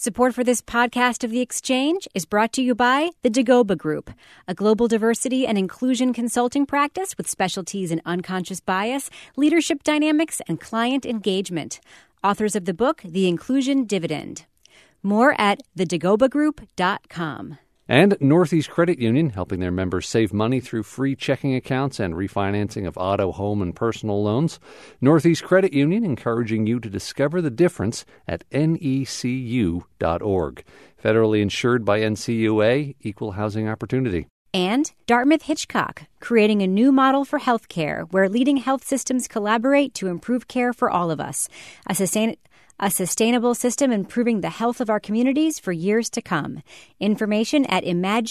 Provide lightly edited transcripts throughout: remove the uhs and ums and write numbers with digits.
Support for this podcast of The Exchange is brought to you by the Dagoba Group, a global diversity and inclusion consulting practice with specialties in unconscious bias, leadership dynamics, and client engagement. Authors of the book, The Inclusion Dividend. More at thedagobagroup.com. And Northeast Credit Union, helping their members save money through free checking accounts and refinancing of auto, home, and personal loans. Northeast Credit Union encouraging you to discover the difference at necu.org. Federally insured by NCUA, Equal Housing Opportunity. And Dartmouth Hitchcock, creating a new model for healthcare where leading health systems collaborate to improve care for all of us. A sustainable system improving the health of our communities for years to come. Information at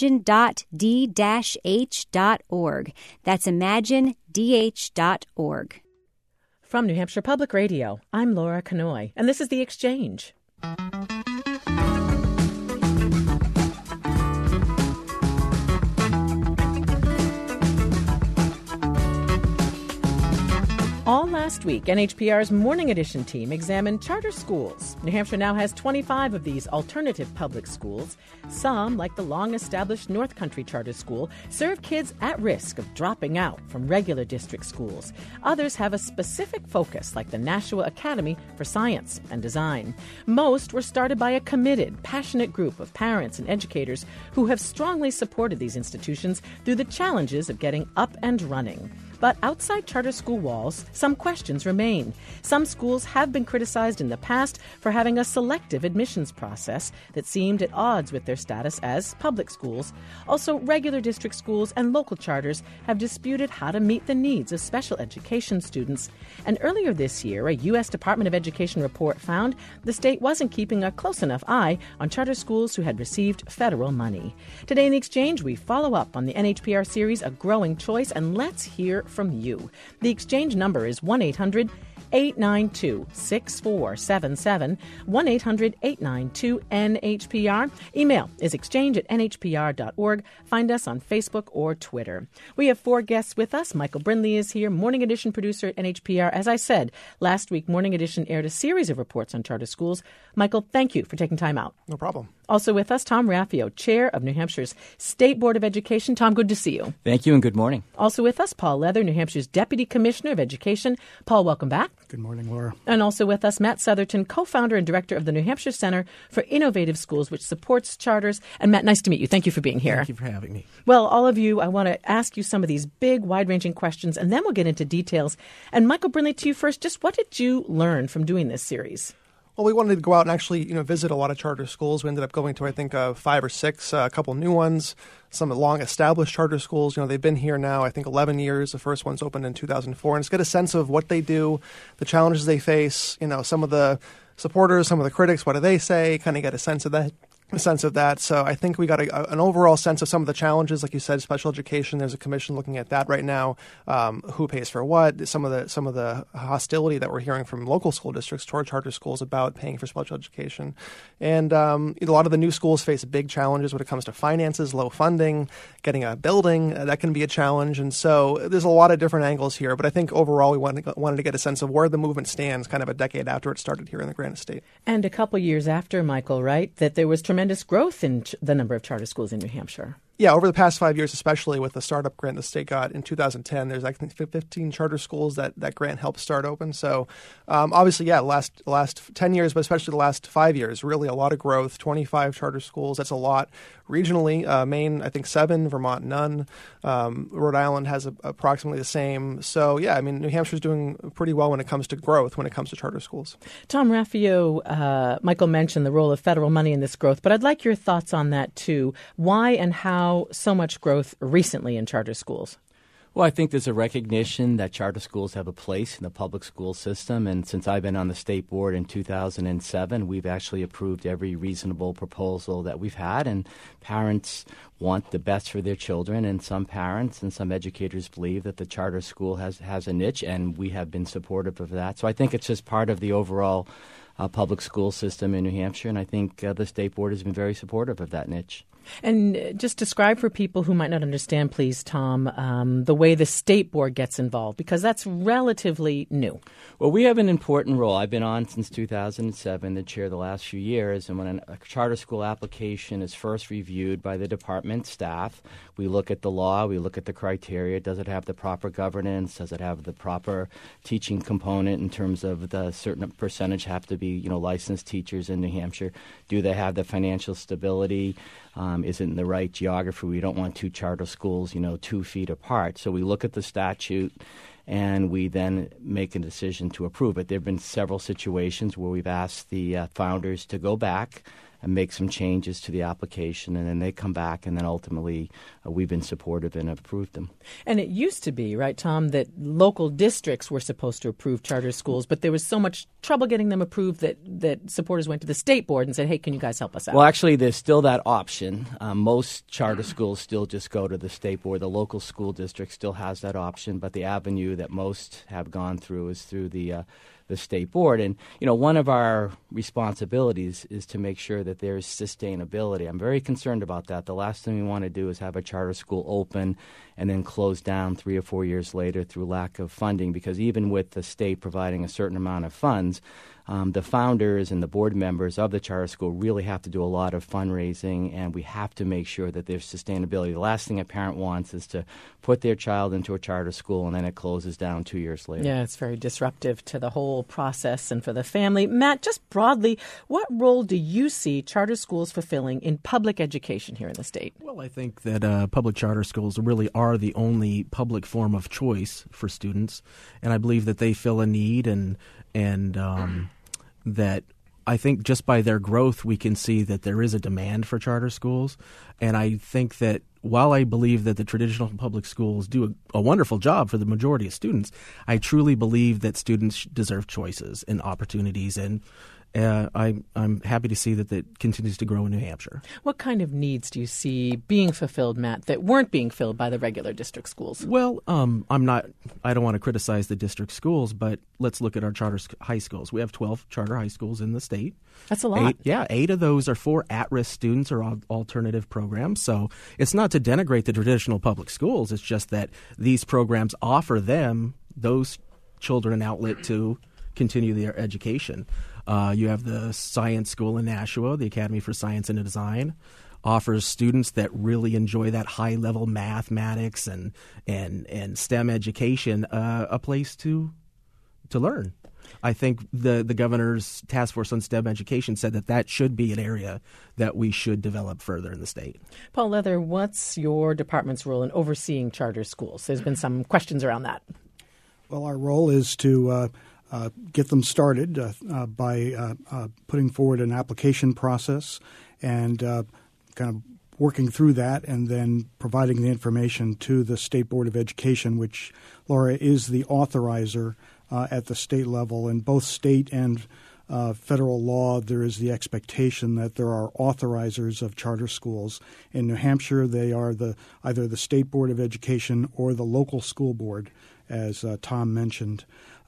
imagine.d-h.org. That's imagine.dh.org. From New Hampshire Public Radio, I'm Laura Kanoy, and this is The Exchange. All last week, NHPR's Morning Edition team examined charter schools. New Hampshire now has 25 of these alternative public schools. Some, like the long-established North Country Charter School, serve kids at risk of dropping out from regular district schools. Others have a specific focus, like the Nashua Academy for Science and Design. Most were started by a committed, passionate group of parents and educators who have strongly supported these institutions through the challenges of getting up and running. But outside charter school walls, some questions remain. Some schools have been criticized in the past for having a selective admissions process that seemed at odds with their status as public schools. Also, regular district schools and local charters have disputed how to meet the needs of special education students. And earlier this year, a U.S. Department of Education report found the state wasn't keeping a close enough eye on charter schools who had received federal money. Today in The Exchange, we follow up on the NHPR series, A Growing Choice, and let's hear from you. The Exchange number is 1-800-892-6477, 1-800-892-NHPR. Email is exchange@nhpr.org. Find us on Facebook or Twitter. We have 4 guests with us. Michael Brindley is here, Morning Edition producer at NHPR. As I said, last week, Morning Edition aired a series of reports on charter schools. Michael, thank you for taking time out. No problem. Also with us, Tom Raffio, Chair of New Hampshire's State Board of Education. Tom, good to see you. Thank you and good morning. Also with us, Paul Leather, New Hampshire's Deputy Commissioner of Education. Paul, welcome back. Good morning, Laura. And also with us, Matt Southerton, co-founder and director of the New Hampshire Center for Innovative Schools, which supports charters. And Matt, nice to meet you. Thank you for being here. Thank you for having me. Well, all of you, I want to ask you some of these big, wide-ranging questions, and then we'll get into details. And Michael Brindley, to you first, just what did you learn from doing this series? Well, we wanted to go out and actually, visit a lot of charter schools. We ended up going to, I think, 5 or 6, a couple new ones, some long-established charter schools. They've been here now, I think, 11 years. The first one's opened in 2004. And just get a sense of what they do, the challenges they face, some of the supporters, some of the critics, what do they say, kind of get a sense of that. So I think we got an overall sense of some of the challenges, like you said, special education. There's a commission looking at that right now. Who pays for what? Some of the hostility that we're hearing from local school districts toward charter schools about paying for special education, and a lot of the new schools face big challenges when it comes to finances, low funding, getting a building. That can be a challenge, and so there's a lot of different angles here. But I think overall we wanted to get a sense of where the movement stands, kind of a decade after it started here in the Granite State, and a couple years after, Michael, right? That there was tremendous growth in the number of charter schools in New Hampshire. Yeah, over the past 5 years, especially with the startup grant the state got in 2010, there's I think 15 charter schools that grant helped start open. So obviously, yeah, last 10 years, but especially the last 5 years, really a lot of growth, 25 charter schools. That's a lot. Regionally, Maine, I think 7, Vermont, none. Rhode Island has approximately the same. So, yeah, I mean, New Hampshire's doing pretty well when it comes to growth, when it comes to charter schools. Tom Raffio, Michael mentioned the role of federal money in this growth, but I'd like your thoughts on that, too. Why and how so much growth recently in charter schools? Well, I think there's a recognition that charter schools have a place in the public school system. And since I've been on the state board in 2007, we've actually approved every reasonable proposal that we've had. And parents want the best for their children. And some parents and some educators believe that the charter school has a niche, and we have been supportive of that. So I think it's just part of the overall public school system in New Hampshire. And I think the state board has been very supportive of that niche. And just describe for people who might not understand, please, Tom, the way the State Board gets involved, because that's relatively new. Well, we have an important role. I've been on since 2007, the chair the last few years, and when a charter school application is first reviewed by the department staff, we look at the law, we look at the criteria. Does it have the proper governance? Does it have the proper teaching component in terms of the certain percentage have to be, licensed teachers in New Hampshire? Do they have the financial stability? Is it in the right geography? We don't want two charter schools, 2 feet apart. So we look at the statute and we then make a decision to approve it. There have been several situations where we've asked the founders to go back and make some changes to the application, and then they come back, and then ultimately we've been supportive and approved them. And it used to be, right, Tom, that local districts were supposed to approve charter schools, but there was so much trouble getting them approved that supporters went to the State Board and said, hey, can you guys help us out? Well, actually, there's still that option. Most charter schools still just go to the State Board. The local school district still has that option, but the avenue that most have gone through is through the State Board. And, one of our responsibilities is to make sure that there's sustainability. I'm very concerned about that. The last thing we want to do is have a charter school open and then close down 3 or 4 years later through lack of funding, because even with the state providing a certain amount of funds, the founders and the board members of the charter school really have to do a lot of fundraising, and we have to make sure that there's sustainability. The last thing a parent wants is to put their child into a charter school and then it closes down 2 years later. Yeah, it's very disruptive to the whole process and for the family. Matt, just broadly, what role do you see charter schools fulfilling in public education here in the state? Well, I think that public charter schools really are the only public form of choice for students, and I believe that they fill a need and that I think just by their growth we can see that there is a demand for charter schools. And I think that while I believe that the traditional public schools do a wonderful job for the majority of students, I truly believe that students deserve choices and opportunities, and I'm happy to see that that continues to grow in New Hampshire. What kind of needs do you see being fulfilled, Matt, that weren't being filled by the regular district schools? Well, I don't want to criticize the district schools, but let's look at our charter high schools. We have 12 charter high schools in the state. That's a lot. 8 of those are for at-risk students or alternative programs. So it's not to denigrate the traditional public schools. It's just that these programs offer those children an outlet to continue their education. You have the Science School in Nashua, the Academy for Science and Design, offers students that really enjoy that high-level mathematics and STEM education a place to learn. I think the governor's task force on STEM education said that should be an area that we should develop further in the state. Paul Leather, what's your department's role in overseeing charter schools? There's been some questions around that. Well, our role is to get them started by putting forward an application process and kind of working through that, and then providing the information to the State Board of Education, which, Laura, is the authorizer at the state level. In both state and federal law, there is the expectation that there are authorizers of charter schools. In New Hampshire, they are either the State Board of Education or the local school board, as Tom mentioned.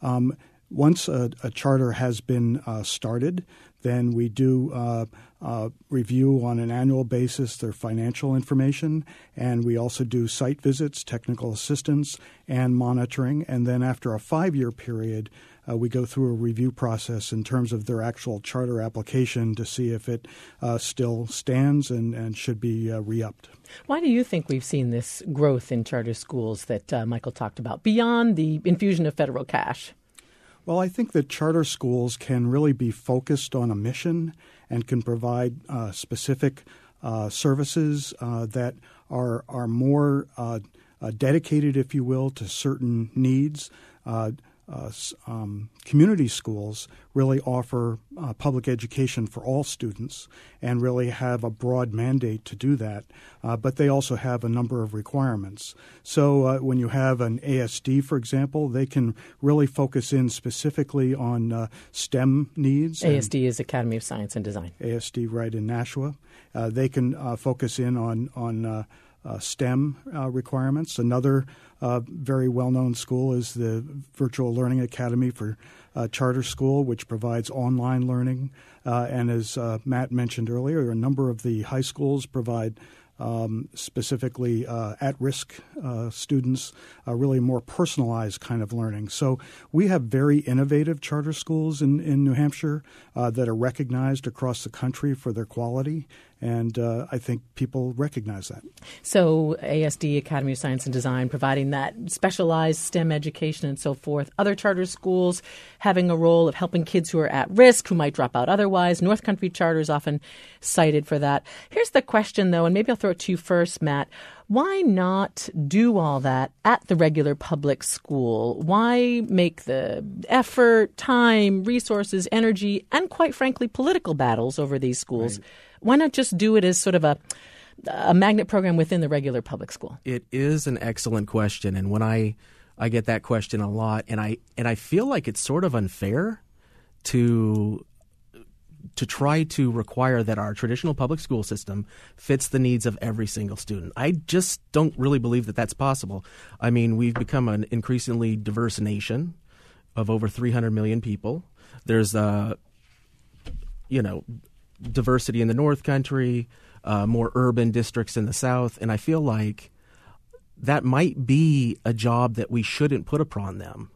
Once a charter has been started, then we do review on an annual basis their financial information, and we also do site visits, technical assistance, and monitoring. And then after a 5-year period, we go through a review process in terms of their actual charter application to see if it still stands and should be re-upped. Why do you think we've seen this growth in charter schools that Michael talked about, beyond the infusion of federal cash? Well, I think that charter schools can really be focused on a mission and can provide specific services that are more dedicated, if you will, to certain needs. Community schools really offer public education for all students and really have a broad mandate to do that, but they also have a number of requirements. So when you have an ASD, for example, they can really focus in specifically on STEM needs. ASD is Academy of Science and Design. ASD, right, in Nashua. They can focus in on STEM requirements. Another very well-known school is the Virtual Learning Academy for Charter School, which provides online learning. And as Matt mentioned earlier, a number of the high schools provide specifically at-risk students, really more personalized kind of learning. So we have very innovative charter schools in New Hampshire that are recognized across the country for their quality, and I think people recognize that. So ASD, Academy of Science and Design, providing that specialized STEM education and so forth. Other charter schools having a role of helping kids who are at risk, who might drop out otherwise. North Country Charter is often cited for that. Here's the question, though, and maybe I'll throw it to you first, Matt. Why not do all that at the regular public school? Why make the effort, time, resources, energy, and quite frankly, political battles over these schools? Right. Why not just do it as sort of a magnet program within the regular public school? It is an excellent question, and when I get that question a lot, and I feel like it's sort of unfair to try to require that our traditional public school system fits the needs of every single student. I just don't really believe that that's possible. I mean, we've become an increasingly diverse nation of over 300 million people. There's diversity in the North Country, more urban districts in the South, and I feel like that might be a job that we shouldn't put upon them.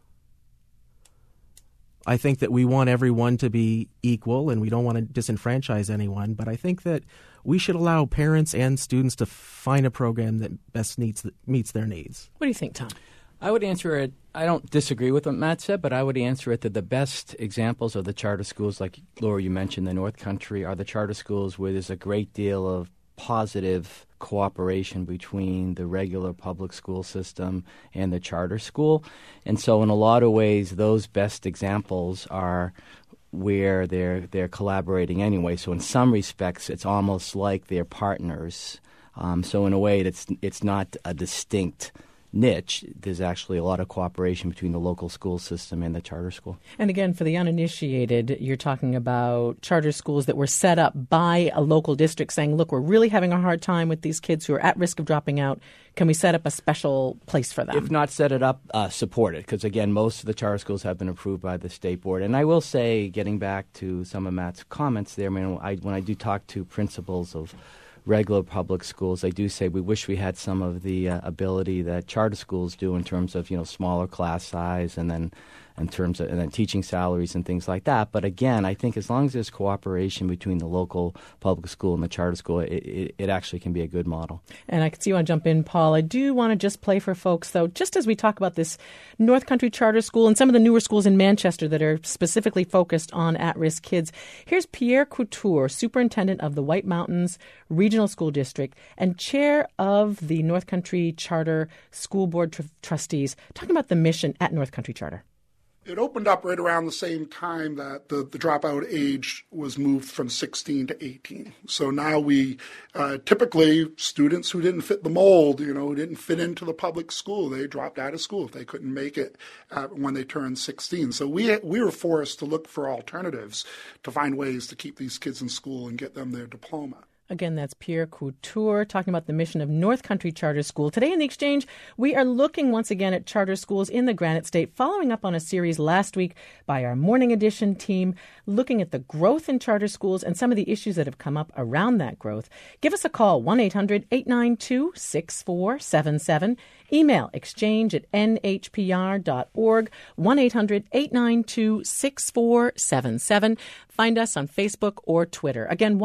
I think that we want everyone to be equal and we don't want to disenfranchise anyone, but I think that we should allow parents and students to find a program that best meets their needs. What do you think, Tom? I would answer it. I don't disagree with what Matt said, but I would answer it that the best examples of the charter schools, like Laura, you mentioned, the North Country, are the charter schools where there's a great deal of positive cooperation between the regular public school system and the charter school. And so in a lot of ways, those best examples are where they're collaborating anyway. So in some respects, it's almost like they're partners. So in a way, it's not a distinct niche. There's actually a lot of cooperation between the local school system and the charter school. And again, for the uninitiated, you're talking about charter schools that were set up by a local district saying, look, we're really having a hard time with these kids who are at risk of dropping out. Can we set up a special place for them? If not set it up, support it. Because, again, most of the charter schools have been approved by the state board. And I will say, getting back to some of Matt's comments there, when I do talk to principals of regular public schools, I do say we wish we had some of the ability that charter schools do in terms of smaller class size and then teaching salaries and things like that. But again, I think as long as there's cooperation between the local public school and the charter school, it actually can be a good model. And I can see you want to jump in, Paul. I do want to just play for folks, though, just as we talk about this North Country Charter School and some of the newer schools in Manchester that are specifically focused on at-risk kids. Here's Pierre Couture, superintendent of the White Mountains Regional School District and chair of the North Country Charter School Board Trustees, talking about the mission at North Country Charter. It opened up right around the same time that the dropout age was moved from 16 to 18. So now we typically students who didn't fit the mold, who didn't fit into the public school, they dropped out of school if they couldn't make it when they turned 16. So we were forced to look for alternatives to find ways to keep these kids in school and get them their diploma. Again, that's Pierre Couture talking about the mission of North Country Charter School. Today in the Exchange, we are looking once again at charter schools in the Granite State, following up on a series last week by our Morning Edition team, looking at the growth in charter schools and some of the issues that have come up around that growth. Give us a call, 1-800-892-6477. Email exchange@nhpr.org, 1-800-892-6477. Find us on Facebook or Twitter. Again,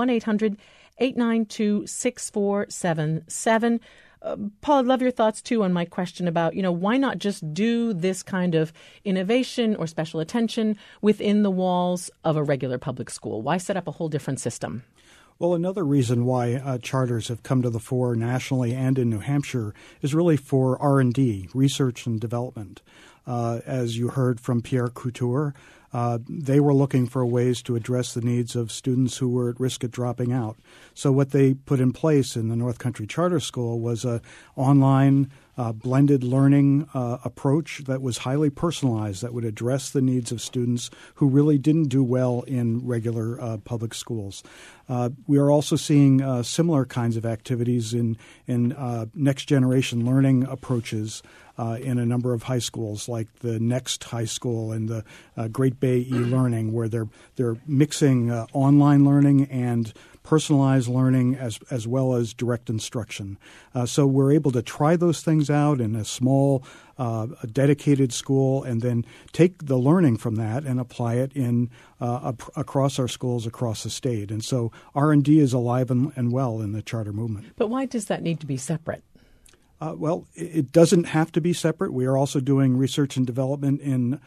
1-800-892-6477. Paul, I'd love your thoughts, too, on my question about, why not just do this kind of innovation or special attention within the walls of a regular public school? Why set up a whole different system? Well, another reason why charters have come to the fore nationally and in New Hampshire is really for R&D, research and development. As you heard from Pierre Couture, they were looking for ways to address the needs of students who were at risk of dropping out. So what they put in place in the North Country Charter School was an online blended learning approach that was highly personalized, that would address the needs of students who really didn't do well in regular public schools. We are also seeing similar kinds of activities in next generation learning approaches in a number of high schools, like the Next High School and the Great Bay e-learning, where they're mixing online learning and personalized learning as well as direct instruction. So we're able to try those things out in a small, dedicated school, and then take the learning from that and apply it in across our schools across the state. And so R&D is alive and well in the charter movement. But why does that need to be separate? Well, it doesn't have to be separate. We are also doing research and development in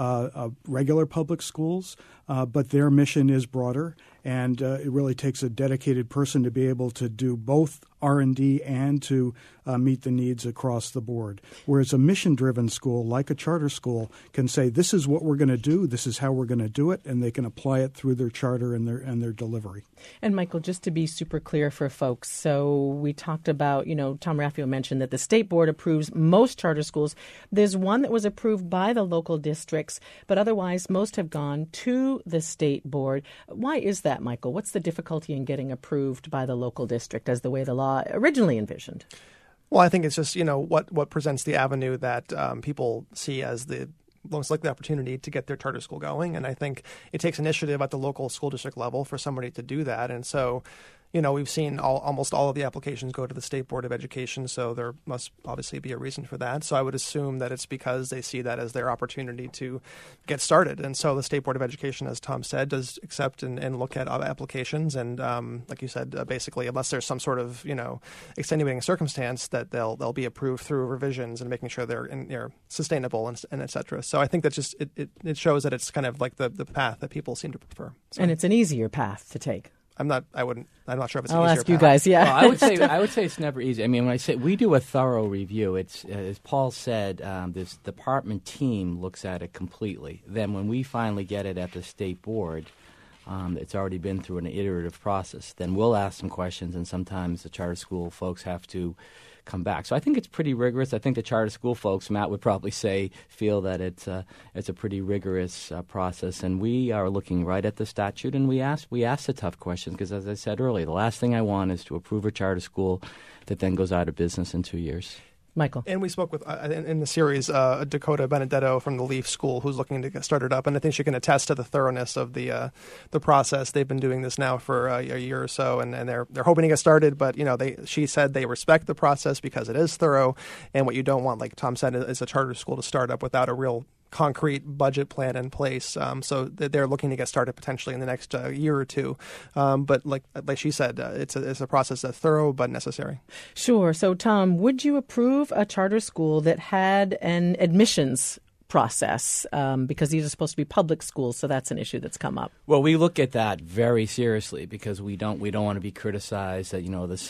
regular public schools, but their mission is broader, and it really takes a dedicated person to be able to do both R&D and to meet the needs across the board. Whereas a mission-driven school, like a charter school, can say, this is what we're going to do, this is how we're going to do it, and they can apply it through their charter and their delivery. And Michael, just to be super clear for folks, so we talked about, Tom Raffio mentioned that the state board approves most charter schools. There's one that was approved by the local districts, but otherwise most have gone to the state board. Why is that, Michael? What's the difficulty in getting approved by the local district as the way the law originally envisioned? Well, I think it's just, what presents the avenue that people see as the most likely opportunity to get their charter school going. And I think it takes initiative at the local school district level for somebody to do that. And so, we've seen almost all of the applications go to the State Board of Education, so there must obviously be a reason for that. So I would assume that it's because they see that as their opportunity to get started. And so the State Board of Education, as Tom said, does accept and look at applications. And like you said, basically, unless there's some sort of, extenuating circumstance, that they'll be approved through revisions and making sure they're sustainable and et cetera. So I think that just it shows that it's kind of like the path that people seem to prefer. So. And it's an easier path to take. I'm not sure if it's an easier path. I'll ask you guys, yeah. Well, I would say it's never easy. I mean, when I say we do a thorough review, it's as Paul said, this department team looks at it completely. Then when we finally get it at the state board, it's already been through an iterative process. Then we'll ask some questions, and sometimes the charter school folks have to come back. So I think it's pretty rigorous. I think the charter school folks, Matt would probably feel that it's a pretty rigorous process. And we are looking right at the statute, and we ask the tough questions because, as I said earlier, the last thing I want is to approve a charter school that then goes out of business in 2 years. Michael. And we spoke with, in the series, Dakota Benedetto from the Leaf School, who's looking to get started up. And I think she can attest to the thoroughness of the process. They've been doing this now for a year or so, and they're hoping to get started. But, she said they respect the process because it is thorough. And what you don't want, like Tom said, is a charter school to start up without a real concrete budget plan in place. So they're looking to get started potentially in the next year or two. But like she said, it's a process that's thorough but necessary. Sure. So, Tom, would you approve a charter school that had an admissions process? Because these are supposed to be public schools, so that's an issue that's come up. Well, we look at that very seriously because we don't want to be criticized that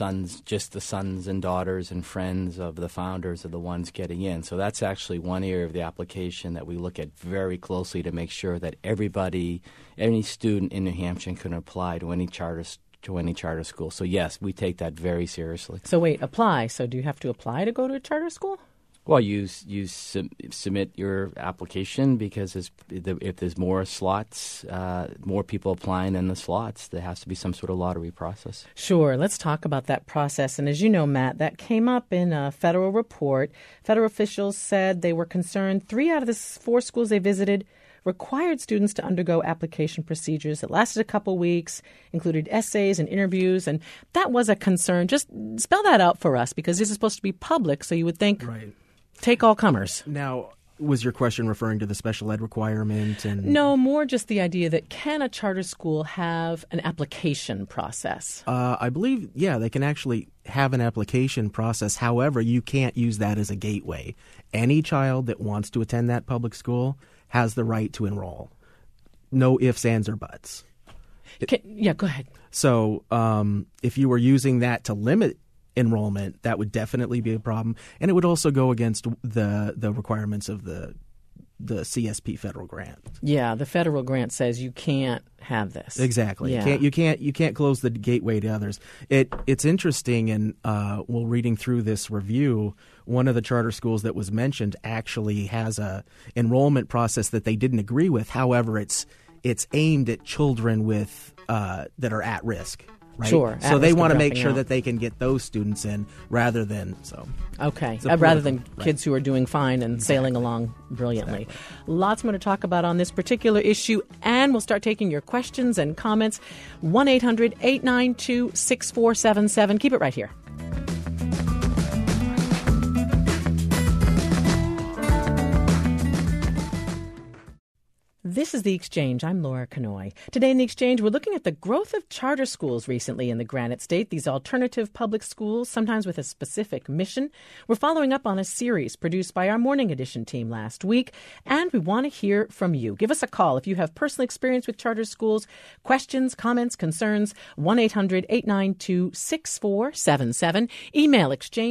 the sons and daughters and friends of the founders are the ones getting in. So that's actually one area of the application that we look at very closely to make sure that any student in New Hampshire can apply to any charter school. So yes, we take that very seriously. So wait, apply. So do you have to apply to go to a charter school? Well, you submit your application because if there's more slots, more people applying than the slots, there has to be some sort of lottery process. Sure. Let's talk about that process. And as you know, Matt, that came up in a federal report. Federal officials said they were concerned 3 out of the 4 schools they visited required students to undergo application procedures that lasted a couple weeks, included essays and interviews, and that was a concern. Just spell that out for us, because this is supposed to be public, so you would think right. Take all comers. Now, was your question referring to the special ed requirement? No, more just the idea that can a charter school have an application process? I believe, they can actually have an application process. However, you can't use that as a gateway. Any child that wants to attend that public school has the right to enroll. No ifs, ands, or buts. Go ahead. So if you were using that to limit enrollment, that would definitely be a problem, and it would also go against the requirements of the the CSP federal grant. Yeah, the federal grant says you can't have this. Exactly. Yeah. You can't close the gateway to others. It's interesting, and while reading through this review, one of the charter schools that was mentioned actually has a enrollment process that they didn't agree with. However, it's aimed at children with that are at risk. Right? Sure. So they want to make sure that they can get those students in rather than Okay. Rather than kids who are doing fine and sailing along brilliantly. Exactly. Lots more to talk about on this particular issue, and we'll start taking your questions and comments. 1-800-892-6477. Keep it right here. This is The Exchange. I'm Laura Kanoy. Today in The Exchange, we're looking at the growth of charter schools recently in the Granite State, these alternative public schools, sometimes with a specific mission. We're following up on a series produced by our Morning Edition team last week, and we want to hear from you. Give us a call if you have personal experience with charter schools, questions, comments, concerns, 1-800-892-6477. Email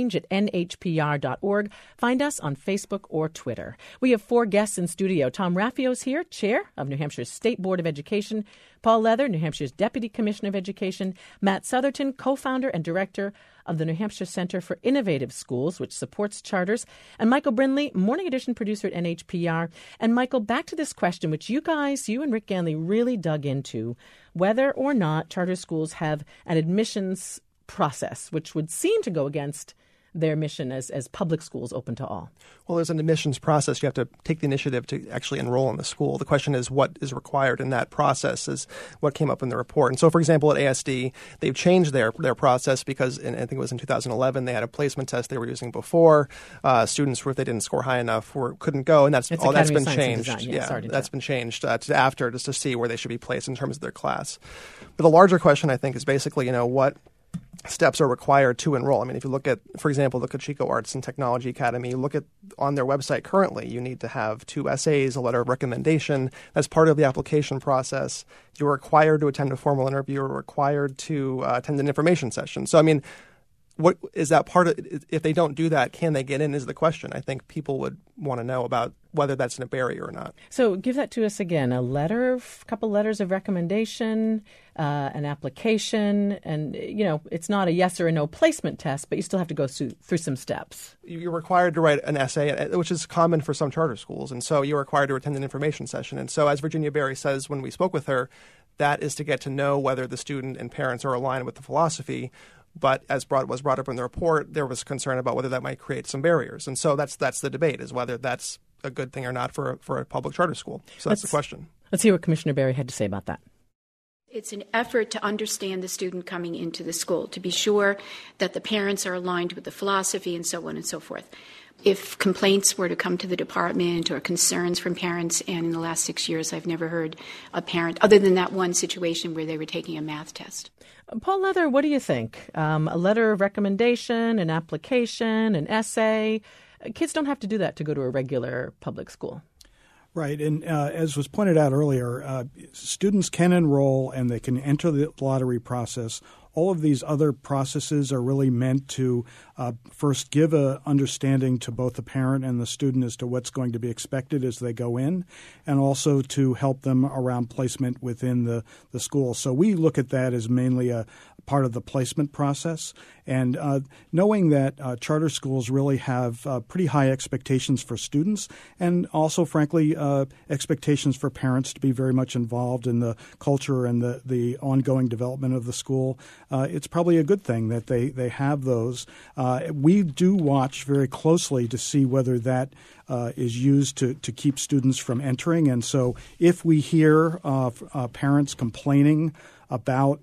exchange@nhpr.org. Find us on Facebook or Twitter. We have 4 guests in studio. Tom Raffio's here, Chair of New Hampshire's State Board of Education, Paul Leather, New Hampshire's Deputy Commissioner of Education, Matt Southerton, co-founder and director of the New Hampshire Center for Innovative Schools, which supports charters, and Michael Brindley, Morning Edition producer at NHPR. And Michael, back to this question, which you and Rick Ganley really dug into, whether or not charter schools have an admissions process, which would seem to go against their mission as public schools open to all. Well, there's an admissions process. You have to take the initiative to actually enroll in the school. The question is what is required in that process is what came up in the report. And so, for example, at ASD, they've changed their process because I think it was in 2011, they had a placement test they were using before. Students, if they didn't score high enough, couldn't go. And that's been changed. That's been changed to after, just to see where they should be placed in terms of their class. But the larger question, I think, is basically, what steps are required to enroll. I mean, if you look at, for example, the Cocheco Arts and Technology Academy, you look at on their website currently, you need to have 2 essays, a letter of recommendation. That's part of the application process. You're required to attend a formal interview. You're required to attend an information session. So, I mean, what is that part of? If they don't do that, can they get in is the question. I think people would want to know about whether that's a barrier or not. So give that to us again. A couple letters of recommendation, an application, and, it's not a yes or a no placement test, but you still have to go through some steps. You're required to write an essay, which is common for some charter schools. And so you're required to attend an information session. And so as Virginia Berry says when we spoke with her, that is to get to know whether the student and parents are aligned with the philosophy. But as was brought up in the report, there was concern about whether that might create some barriers. And so that's the debate, is whether that's a good thing or not for a public charter school. So that's the question. Let's hear what Commissioner Berry had to say about that. It's an effort to understand the student coming into the school, to be sure that the parents are aligned with the philosophy and so on and so forth. If complaints were to come to the department or concerns from parents, and in the last 6 years I've never heard a parent, other than that one situation where they were taking a math test. Paul Leather, what do you think? A letter of recommendation, an application, an essay. Kids don't have to do that to go to a regular public school. Right. And as was pointed out earlier, students can enroll and they can enter the lottery process. All of these other processes are really meant to first give an understanding to both the parent and the student as to what's going to be expected as they go in, and also to help them around placement within the school. So we look at that as mainly a part of the placement process. And knowing that charter schools really have pretty high expectations for students and also, frankly, expectations for parents to be very much involved in the culture and the ongoing development of the school, it's probably a good thing that they have those. We do watch very closely to see whether that is used to keep students from entering. And so if we hear parents complaining about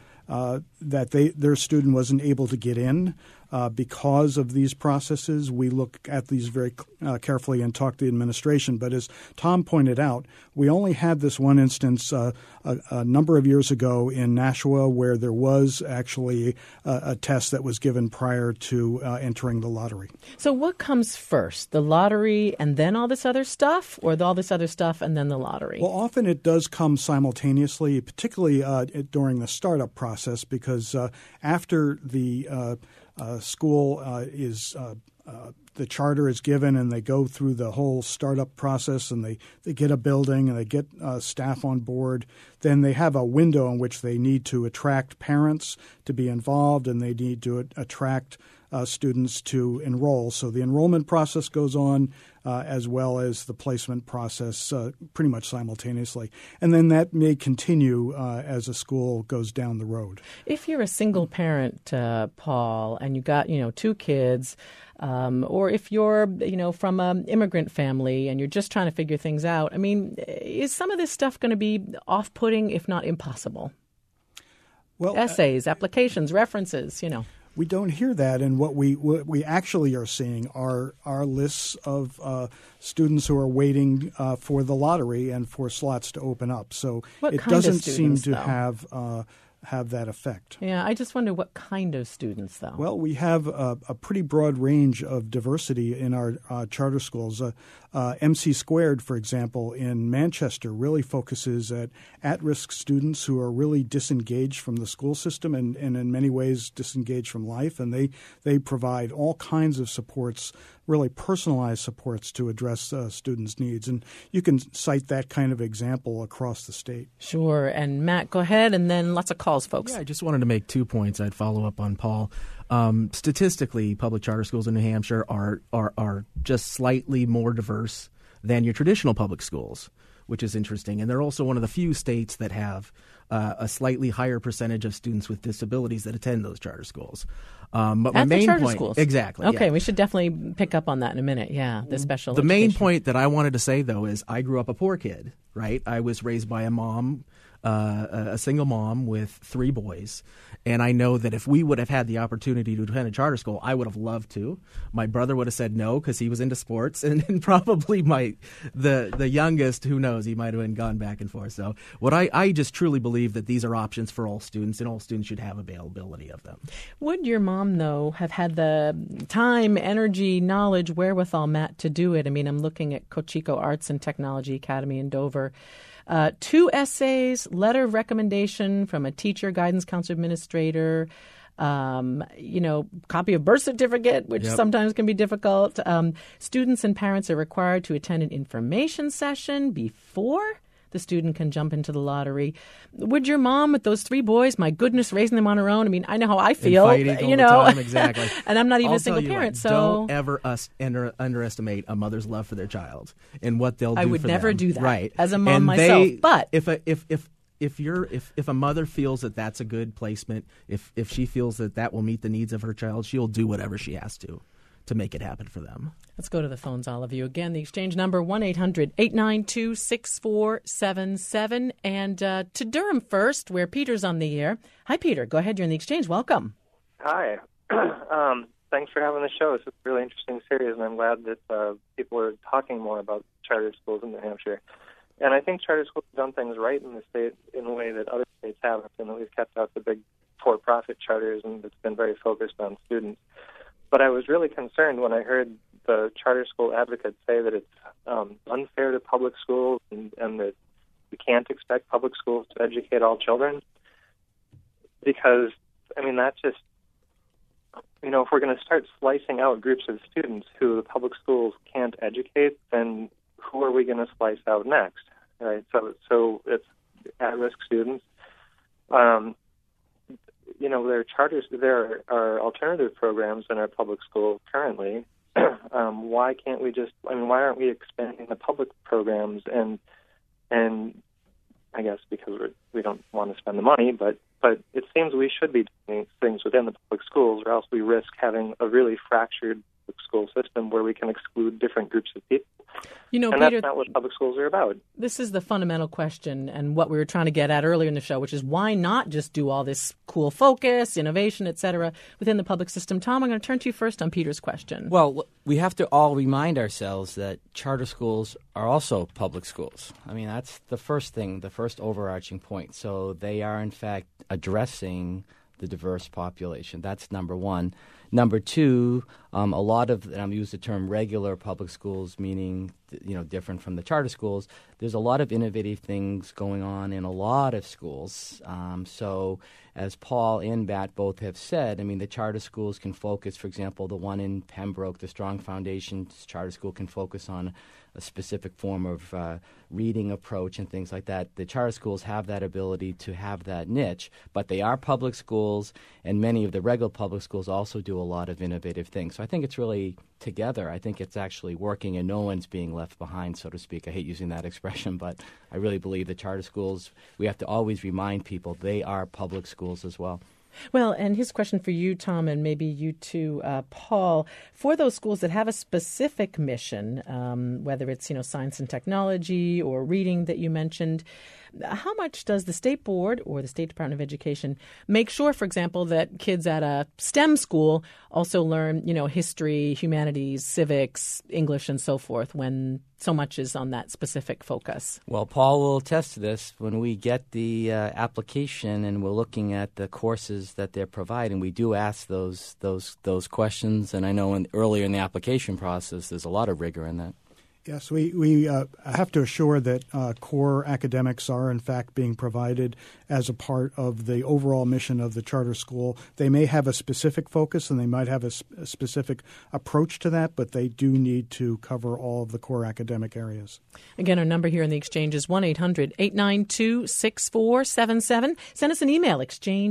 that their student wasn't able to get in because of these processes, we look at these very carefully and talk to the administration. But as Tom pointed out, we only had this one instance a number of years ago in Nashua where there was actually a test that was given prior to entering the lottery. So what comes first, the lottery and then all this other stuff, or all this other stuff and then the lottery? Well, often it does come simultaneously, particularly during the startup process, because after the school is the charter is given and they go through the whole startup process and they get a building and they get staff on board, then they have a window in which they need to attract parents to be involved and they need to attract students to enroll. So the enrollment process goes on as well as the placement process pretty much simultaneously. And then that may continue as a school goes down the road. If you're a single parent, Paul, and you got, 2 kids, or if you're, from an immigrant family and you're just trying to figure things out, I mean, is some of this stuff going to be off-putting, if not impossible? Well, essays, applications, references, We don't hear that, and what we actually are seeing are lists of students who are waiting for the lottery and for slots to open up. So it doesn't seem to have that effect. Yeah, I just wonder what kind of students, though. Well, we have a pretty broad range of diversity in our charter schools. MC Squared, for example, in Manchester really focuses at-risk students who are really disengaged from the school system and in many ways disengaged from life. And they provide all kinds of supports, really personalized supports to address students' needs. And you can cite that kind of example across the state. Sure. And Matt, go ahead, and then lots of calls, folks. Yeah, I just wanted to make 2 points. I'd follow up on Paul. Statistically, public charter schools in New Hampshire are just slightly more diverse than your traditional public schools, which is interesting. And they're also one of the few states that have a slightly higher percentage of students with disabilities that attend those charter schools. But my main charter point, schools. Exactly. Okay, yeah. We should definitely pick up on that in a minute. Yeah, the special. The main point that I wanted to say, though, is I grew up a poor kid. Right, I was raised by a mom. A single mom with 3 boys. And I know that if we would have had the opportunity to attend a charter school, I would have loved to. My brother would have said no because he was into sports. And probably the youngest, who knows, he might have gone back and forth. So I just truly believe that these are options for all students, and all students should have availability of them. Would your mom, though, have had the time, energy, knowledge, wherewithal, Matt, to do it? I mean, I'm looking at Cocheco Arts and Technology Academy in Dover. 2 essays, letter of recommendation from a teacher, guidance counselor, administrator, copy of birth certificate, which sometimes can be difficult. Students and parents are required to attend an information session before the student can jump into the lottery. Would your mom with those 3 boys, my goodness, raising them on her own? I mean, I know how I feel, and fighting all the time, exactly. And I'm not even I'll a single parent, what, so don't ever underestimate a mother's love for their child and what they'll do for them. I would never do that, right? As a mom myself. But if a mother feels that that's a good placement, if she feels that will meet the needs of her child, she'll do whatever she has to make it happen for them. Let's go to the phones, all of you. Again, the exchange number, 1-800-892-6477. And to Durham first, where Peter's on the air. Hi, Peter. Go ahead. You're in the exchange. Welcome. Hi. Thanks for having the show. It's a really interesting series, and I'm glad that people are talking more about charter schools in New Hampshire. And I think charter schools have done things right in the state in a way that other states haven't, and that we've kept out the big for-profit charters, and it's been very focused on students. But I was really concerned when I heard the charter school advocates say that it's unfair to public schools and that we can't expect public schools to educate all children. Because, I mean, that just, if we're going to start slicing out groups of students who the public schools can't educate, then who are we going to slice out next, right? So it's at-risk students. There are alternative programs in our public school currently. Why can't we why aren't we expanding the public programs? And I guess because we don't want to spend the money, but it seems we should be doing things within the public schools, or else we risk having a really fractured school system where we can exclude different groups of people. And Peter, that's not what public schools are about. This is the fundamental question and what we were trying to get at earlier in the show, which is why not just do all this cool focus, innovation, et cetera, within the public system? Tom, I'm going to turn to you first on Peter's question. Well, we have to all remind ourselves that charter schools are also public schools. I mean, that's the first thing, the first overarching point. So they are, in fact, addressing the diverse population. That's number one. Number two, A lot of, and I'll use the term regular public schools, meaning, different from the charter schools. There's a lot of innovative things going on in a lot of schools. So as Paul and Bat both have said, the charter schools can focus, for example, the one in Pembroke, the Strong Foundation charter school can focus on a specific form of reading approach and things like that. The charter schools have that ability to have that niche, but they are public schools, and many of the regular public schools also do a lot of innovative things. So I think it's really together. I think it's actually working, and no one's being left behind, so to speak. I hate using that expression, but I really believe the charter schools, we have to always remind people they are public schools as well. Well, and here's a question for you, Tom, and maybe you too, Paul. For those schools that have a specific mission, whether it's science and technology or reading that you mentioned, how much does the State Board or the State Department of Education make sure, for example, that kids at a STEM school also learn, history, humanities, civics, English, and so forth, when so much is on that specific focus? Well, Paul will attest to this. When we get the application and we're looking at the courses that they're providing, we do ask those questions. And I know earlier in the application process, there's a lot of rigor in that. Yes, we have to assure that core academics are, in fact, being provided as a part of the overall mission of the charter school. They may have a specific focus and they might have a specific approach to that, but they do need to cover all of the core academic areas. Again, our number here in the Exchange is 1-800-892-6477. Send us an email,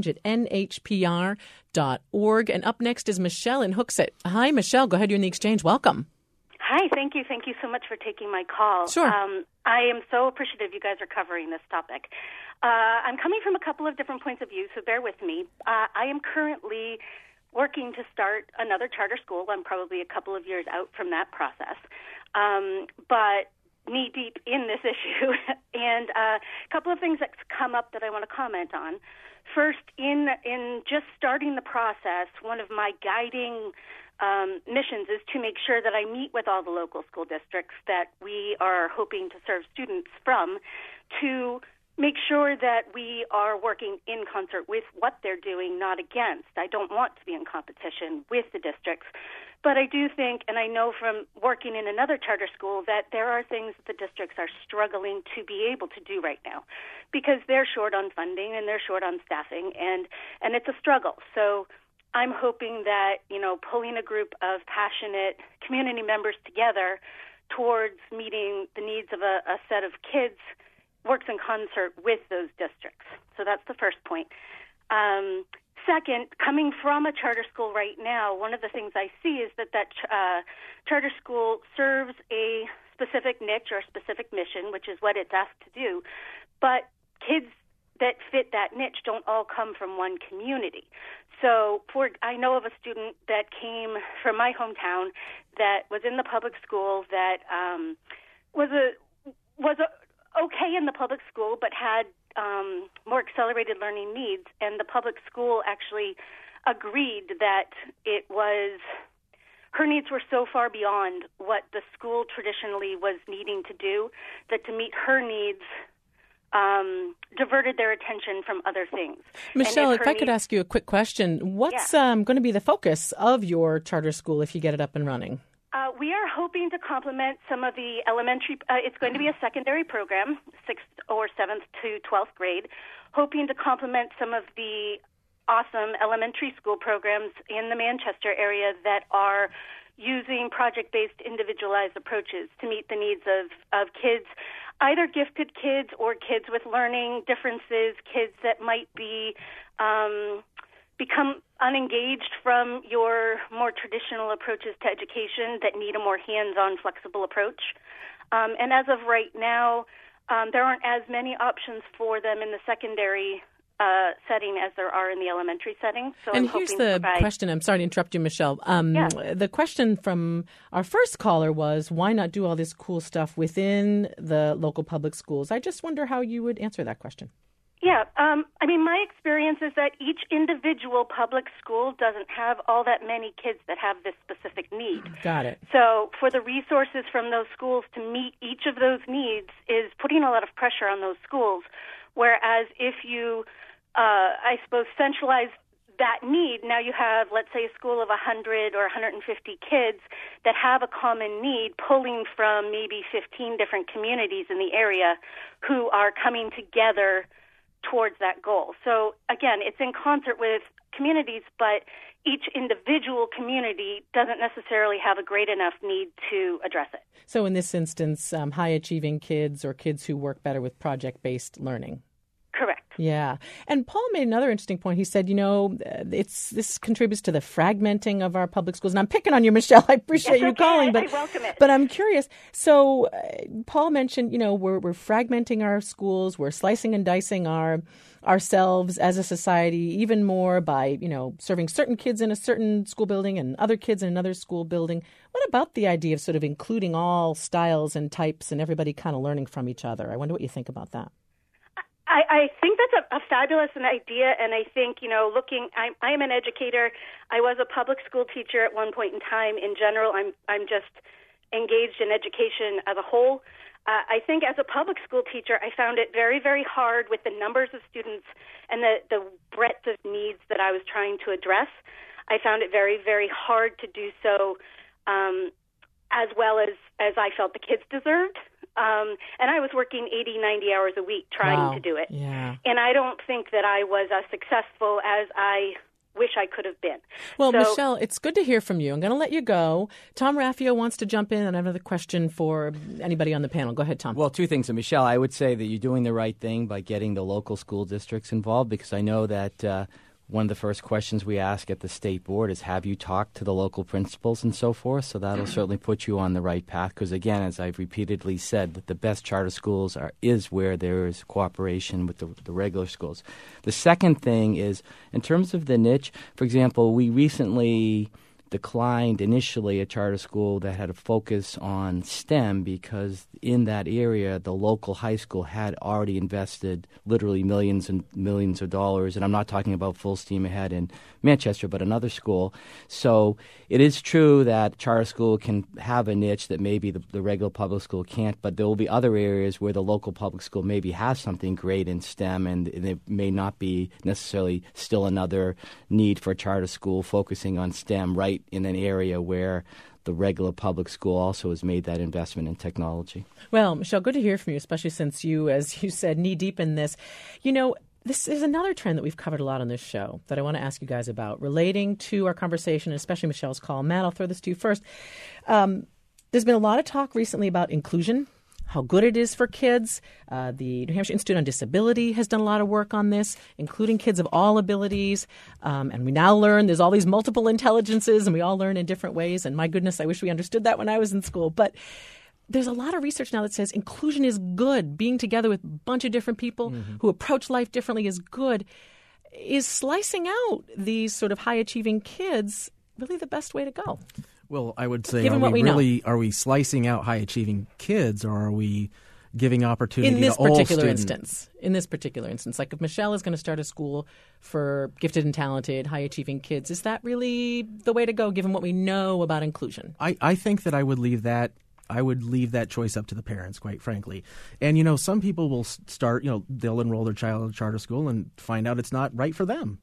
exchange@nhpr.org. And up next is Michelle in Hooksett. Hi, Michelle. Go ahead. You're in the Exchange. Welcome. Hi, thank you. Thank you so much for taking my call. Sure. I am so appreciative you guys are covering this topic. I'm coming from a couple of different points of view, so bear with me. I am currently working to start another charter school. I'm probably a couple of years out from that process, but knee-deep in this issue. And a couple of things that's come up that I want to comment on. First, in just starting the process, one of my guiding missions is to make sure that I meet with all the local school districts that we are hoping to serve students from, to make sure that we are working in concert with what they're doing, not against. I don't want to be in competition with the districts, but I do think, and I know from working in another charter school, that there are things that the districts are struggling to be able to do right now because they're short on funding and they're short on staffing, and it's a struggle. So I'm hoping that, pulling a group of passionate community members together towards meeting the needs of a set of kids works in concert with those districts. So that's the first point. Second, coming from a charter school right now, one of the things I see is that charter school serves a specific niche or a specific mission, which is what it's asked to do, but kids that fit that niche don't all come from one community. So I know of a student that came from my hometown that was in the public school that was okay in the public school but had more accelerated learning needs, and the public school actually agreed that her needs were so far beyond what the school traditionally was needing to do that to meet her needs diverted their attention from other things. Michelle, if I could ask you a quick question, what's going to be the focus of your charter school if you get it up and running? We are hoping to complement some of the elementary, it's going to be a secondary program, 6th or 7th to 12th grade, hoping to complement some of the awesome elementary school programs in the Manchester area that are using project-based individualized approaches to meet the needs of kids, either gifted kids or kids with learning differences, kids that might be become unengaged from your more traditional approaches to education that need a more hands-on, flexible approach. And as of right now, there aren't as many options for them in the secondary setting as there are in the elementary setting. So and here's the question. I'm sorry to interrupt you, Michelle. The question from our first caller was, why not do all this cool stuff within the local public schools? I just wonder how you would answer that question. Yeah. My experience is that each individual public school doesn't have all that many kids that have this specific need. Got it. So for the resources from those schools to meet each of those needs is putting a lot of pressure on those schools, whereas if you centralize that need, now you have, let's say, a school of 100 or 150 kids that have a common need pulling from maybe 15 different communities in the area who are coming together towards that goal. So, again, it's in concert with communities, but each individual community doesn't necessarily have a great enough need to address it. So in this instance, high-achieving kids or kids who work better with project-based learning. Correct. Yeah. And Paul made another interesting point. He said, this contributes to the fragmenting of our public schools. And I'm picking on you, Michelle. I appreciate you calling. But I welcome it. But I'm curious. So Paul mentioned, we're fragmenting our schools. We're slicing and dicing ourselves as a society even more by, serving certain kids in a certain school building and other kids in another school building. What about the idea of sort of including all styles and types and everybody kind of learning from each other? I wonder what you think about that. I think that's a fabulous idea, and I think, I am an educator. I was a public school teacher at one point in time. In general, I'm just engaged in education as a whole. I think as a public school teacher, I found it very, very hard with the numbers of students and the breadth of needs that I was trying to address. I found it very, very hard to do so as well as I felt the kids deserved. And I was working 80, 90 hours a week trying to do it. Yeah. And I don't think that I was as successful as I wish I could have been. Well, Michelle, it's good to hear from you. I'm going to let you go. Tom Raffio wants to jump in, and I have another question for anybody on the panel. Go ahead, Tom. Well, two things. So, Michelle, I would say that you're doing the right thing by getting the local school districts involved, because I know that one of the first questions we ask at the state board is, have you talked to the local principals and so forth? So that'll certainly put you on the right path, because, again, as I've repeatedly said, that the best charter schools is where there is cooperation with the regular schools. The second thing is, in terms of the niche, for example, we recently declined initially a charter school that had a focus on STEM because in that area the local high school had already invested literally millions and millions of dollars, and I'm not talking about Full Steam Ahead in Manchester, but another school. So it is true that charter school can have a niche that maybe the regular public school can't, but there will be other areas where the local public school maybe has something great in STEM, and there may not be necessarily still another need for a charter school focusing on STEM right in an area where the regular public school also has made that investment in technology. Well, Michelle, good to hear from you, especially since you, as you said, knee-deep in this. This is another trend that we've covered a lot on this show that I want to ask you guys about, relating to our conversation, especially Michelle's call. Matt, I'll throw this to you first. There's been a lot of talk recently about inclusion, how good it is for kids. The New Hampshire Institute on Disability has done a lot of work on this, including kids of all abilities. And we now learn there's all these multiple intelligences, and we all learn in different ways. And my goodness, I wish we understood that when I was in school. But there's a lot of research now that says inclusion is good. Being together with a bunch of different people who approach life differently is good. Is slicing out these sort of high-achieving kids really the best way to go? Well, I would say, are we slicing out high-achieving kids, or are we giving opportunity to all students? In this particular instance, like if Michelle is going to start a school for gifted and talented, high-achieving kids, is that really the way to go, given what we know about inclusion? I think that I would leave that choice up to the parents, quite frankly. And, some people will start, they'll enroll their child in a charter school and find out it's not right for them.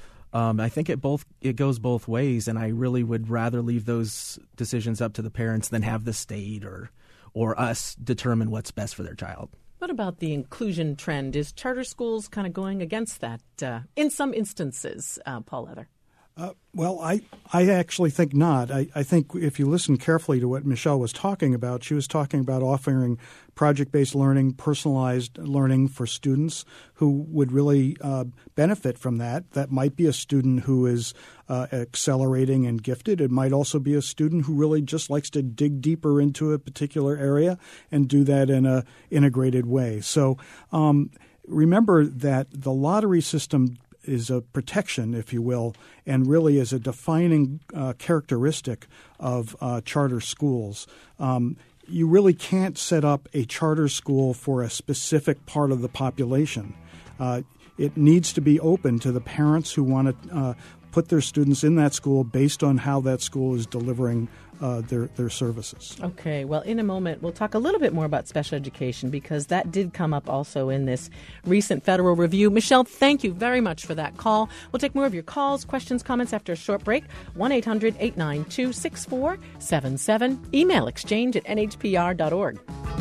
I think it goes both ways, and I really would rather leave those decisions up to the parents than have the state or us determine what's best for their child. What about the inclusion trend? Is charter schools kind of going against that in some instances, Paul Leather? Well, I actually think not. I think if you listen carefully to what Michelle was talking about, she was talking about offering project-based learning, personalized learning for students who would really benefit from that. That might be a student who is accelerating and gifted. It might also be a student who really just likes to dig deeper into a particular area and do that in an integrated way. So remember that the lottery system is a protection, if you will, and really is a defining characteristic of charter schools. You really can't set up a charter school for a specific part of the population. It needs to be open to the parents who want to put their students in that school based on how that school is delivering their services. Okay, well, in a moment, we'll talk a little bit more about special education because that did come up also in this recent federal review. Michelle, thank you very much for that call. We'll take more of your calls, questions, comments after a short break. 1-800-892-6477. Email exchange@nhpr.org.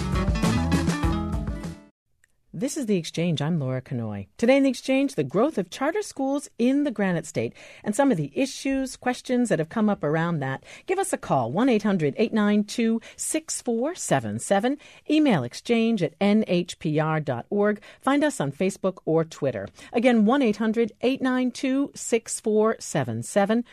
This is The Exchange. I'm Laura Kanoy. Today in The Exchange, the growth of charter schools in the Granite State and some of the issues, questions that have come up around that. Give us a call, 1-800-892-6477. Email exchange@nhpr.org. Find us on Facebook or Twitter. Again, 1-800-892-6477.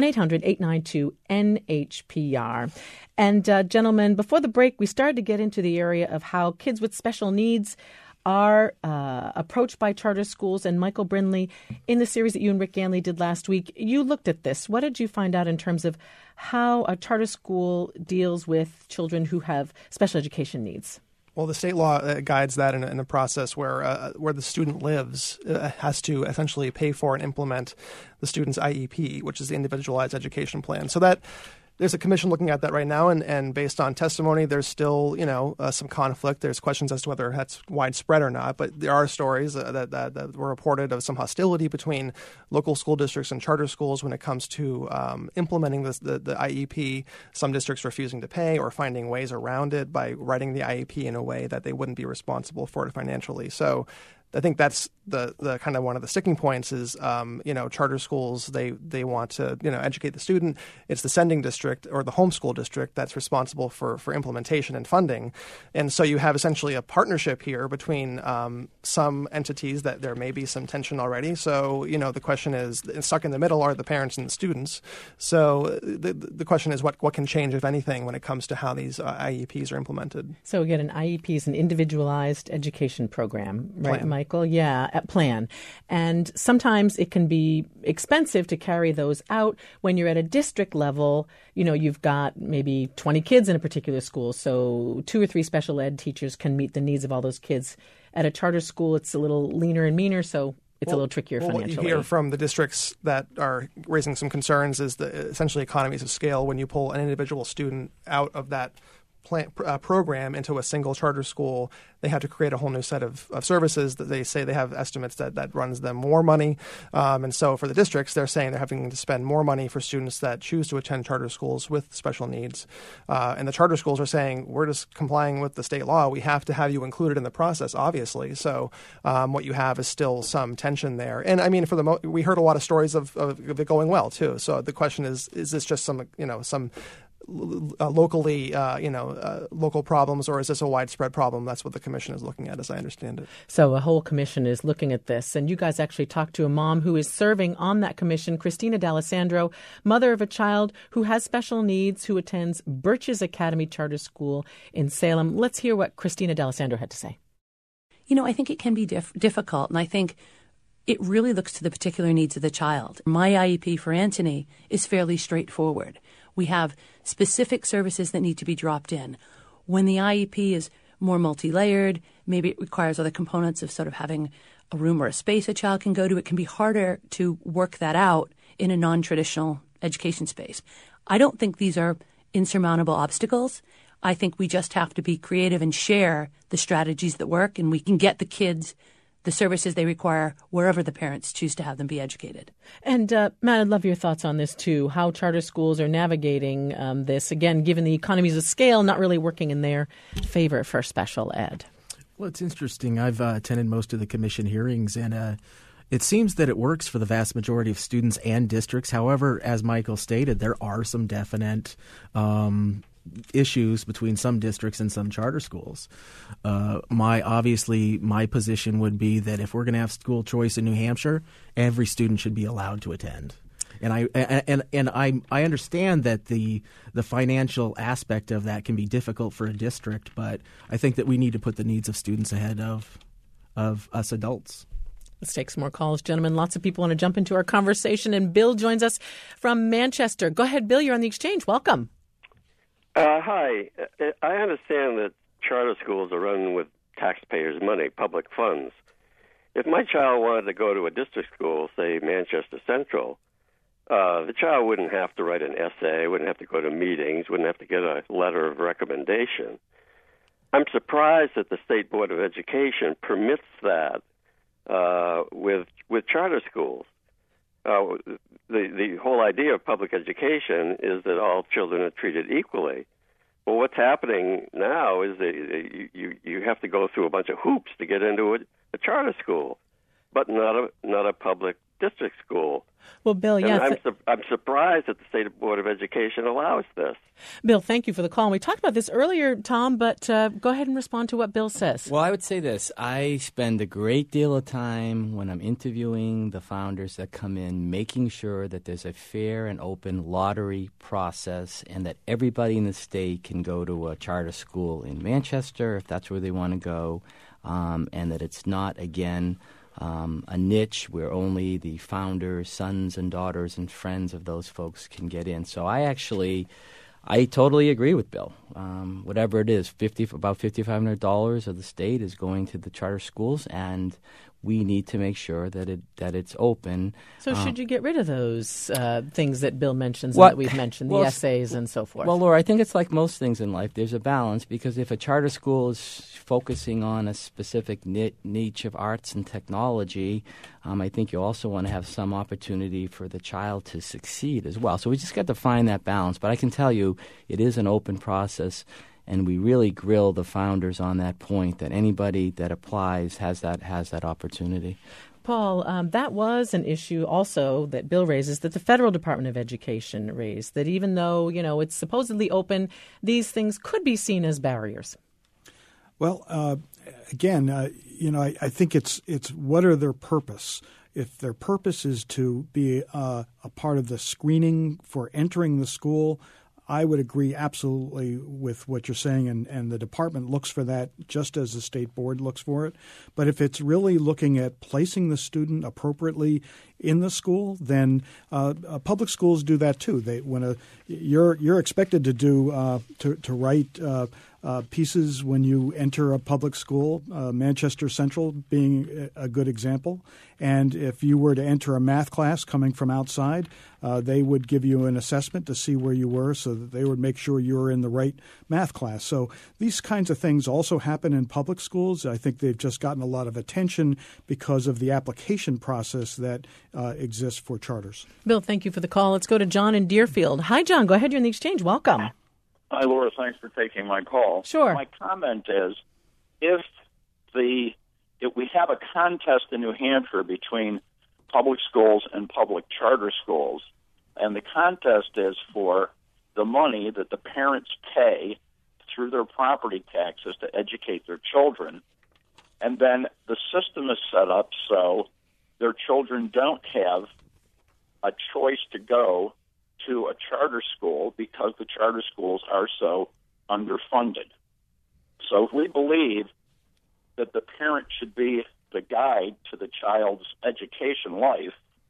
1-800-892-NHPR. And gentlemen, before the break, we started to get into the area of how kids with special needs are approached by charter schools. And Michael Brindley, in the series that you and Rick Ganley did last week, you looked at this. What did you find out in terms of how a charter school deals with children who have special education needs? Well, the state law guides that in a process where the student lives has to essentially pay for and implement the student's IEP, which is the Individualized Education Plan. So that there's a commission looking at that right now, and based on testimony, there's still some conflict. There's questions as to whether that's widespread or not. But there are stories that were reported of some hostility between local school districts and charter schools when it comes to implementing the IEP. Some districts refusing to pay or finding ways around it by writing the IEP in a way that they wouldn't be responsible for it financially. So I think that's the kind of one of the sticking points is, charter schools, they want to, educate the student. It's the sending district or the homeschool district that's responsible for implementation and funding. And so you have essentially a partnership here between some entities that there may be some tension already. So, the question is, stuck in the middle are the parents and the students. So the question is what can change, if anything, when it comes to how these IEPs are implemented. So again, an IEP is an individualized education program, right, Plan. Michael? Yeah, at plan. And sometimes it can be expensive to carry those out. When you're at a district level, you've got maybe 20 kids in a particular school, so 2 or 3 special ed teachers can meet the needs of all those kids. At a charter school, it's a little leaner and meaner, so it's a little trickier financially. What you hear from the districts that are raising some concerns is essentially economies of scale. When you pull an individual student out of that program into a single charter school, they have to create a whole new set of services that they say they have estimates that runs them more money. And so for the districts, they're saying they're having to spend more money for students that choose to attend charter schools with special needs. And the charter schools are saying, we're just complying with the state law. We have to have you included in the process, obviously. So what you have is still some tension there. And I mean, we heard a lot of stories of it going well, too. So the question is this just some locally, local problems, or is this a widespread problem? That's what the commission is looking at, as I understand it. So a whole commission is looking at this. And you guys actually talked to a mom who is serving on that commission, Christina D'Alessandro, mother of a child who has special needs, who attends Birches Academy Charter School in Salem. Let's hear what Christina D'Alessandro had to say. I think it can be difficult, and I think it really looks to the particular needs of the child. My IEP for Anthony is fairly straightforward. We have specific services that need to be dropped in. When the IEP is more multi-layered, maybe it requires other components of sort of having a room or a space a child can go to. It can be harder to work that out in a non-traditional education space. I don't think these are insurmountable obstacles. I think we just have to be creative and share the strategies that work, and we can get the kids the services they require wherever the parents choose to have them be educated. And Matt, I'd love your thoughts on this too, how charter schools are navigating this, again, given the economies of scale, not really working in their favor for special ed. Well, it's interesting. I've attended most of the commission hearings, and it seems that it works for the vast majority of students and districts. However, as Michael stated, there are some definite issues between some districts and some charter schools. My position would be that if we're going to have school choice in New Hampshire, every student should be allowed to attend. And I understand that the financial aspect of that can be difficult for a district, but I think that we need to put the needs of students ahead of us adults. Let's take some more calls, gentlemen. Lots of people want to jump into our conversation, and Bill joins us from Manchester. Go ahead, Bill. You're on the Exchange. Welcome. Hi. I understand that charter schools are run with taxpayers' money, public funds. If my child wanted to go to a district school, say Manchester Central, the child wouldn't have to write an essay, wouldn't have to go to meetings, wouldn't have to get a letter of recommendation. I'm surprised that the State Board of Education permits that with charter schools. The whole idea of public education is that all children are treated equally. Well, what's happening now is that you have to go through a bunch of hoops to get into a charter school, but not a public district school. Well, Bill, I'm surprised that the State Board of Education allows this. Bill, thank you for the call. And we talked about this earlier, Tom, but go ahead and respond to what Bill says. Well, I would say this. I spend a great deal of time when I'm interviewing the founders that come in, making sure that there's a fair and open lottery process and that everybody in the state can go to a charter school in Manchester if that's where they want to go, and that it's not, again, a niche where only the founders, sons and daughters and friends of those folks can get in. So I totally agree with Bill. Whatever it is, about $5,500 of the state is going to the charter schools, and we need to make sure that it's open. So should you get rid of those things that Bill mentions and that we've mentioned, the essays and so forth? Well, Laura, I think it's like most things in life. There's a balance, because if a charter school is focusing on a specific niche of arts and technology, I think you also want to have some opportunity for the child to succeed as well. So we just got to find that balance. But I can tell you it is an open process, and we really grill the founders on that point, that anybody that applies has that opportunity. Paul, that was an issue also that Bill raises, that the Federal Department of Education raised, that even though, it's supposedly open, these things could be seen as barriers. Well, again, I think it's what are their purpose? If their purpose is to be a part of the screening for entering the school, I would agree absolutely with what you're saying, and the department looks for that just as the state board looks for it. But if it's really looking at placing the student appropriately in the school, then public schools do that too. You're expected to do to write pieces when you enter a public school, Manchester Central being a good example. And if you were to enter a math class coming from outside, they would give you an assessment to see where you were so that they would make sure you were in the right math class. So these kinds of things also happen in public schools. I think they've just gotten a lot of attention because of the application process that exists for charters. Bill, thank you for the call. Let's go to John in Deerfield. Hi, John. Go ahead. You're in the exchange. Welcome. Hi, Laura. Thanks for taking my call. Sure. My comment is, if we have a contest in New Hampshire between public schools and public charter schools, and the contest is for the money that the parents pay through their property taxes to educate their children, and then the system is set up so their children don't have a choice to go to a charter school because the charter schools are so underfunded. So if we believe that the parent should be the guide to the child's education life,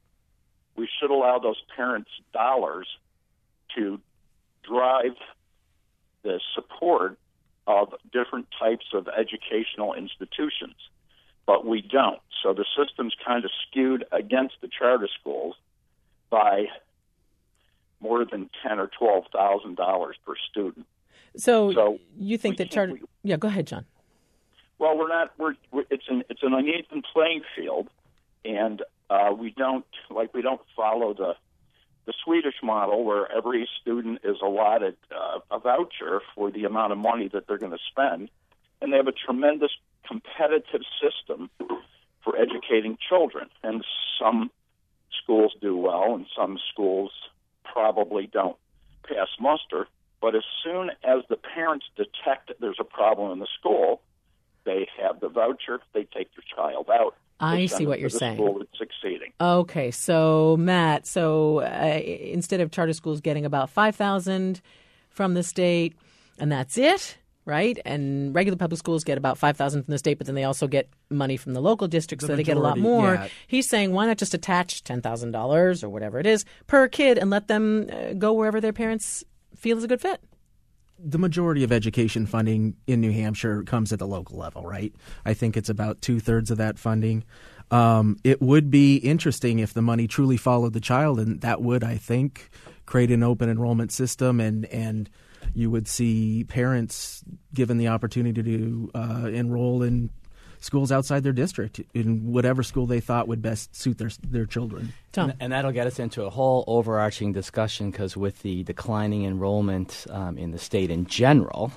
we should allow those parents' dollars to drive the support of different types of educational institutions. But we don't. So the system's kind of skewed against the charter schools by more than $10,000 or $12,000 per student. So you think that charter? Yeah, go ahead, John. Well, it's an uneven playing field, and we don't follow the Swedish model where every student is allotted a voucher for the amount of money that they're going to spend, and they have a tremendous competitive system for educating children. And some schools do well, and some schools probably don't pass muster. But as soon as the parents detect that there's a problem in the school, they have the voucher, they take their child out. I see what you're saying. School that's succeeding. Okay, so Matt, instead of charter schools getting about $5,000 from the state, and that's it, right? And regular public schools get about $5,000 from the state, but then they also get money from the local district, so they get a lot more. Yeah. He's saying, why not just attach $10,000 or whatever it is per kid and let them go wherever their parents feel is a good fit? The majority of education funding in New Hampshire comes at the local level, right? I think it's about 2/3 of that funding. It would be interesting if the money truly followed the child, and that would, I think, create an open enrollment system, and you would see parents given the opportunity to enroll in schools outside their district, in whatever school they thought would best suit their children. Tom. And that'll get us into a whole overarching discussion, because with the declining enrollment in the state in general,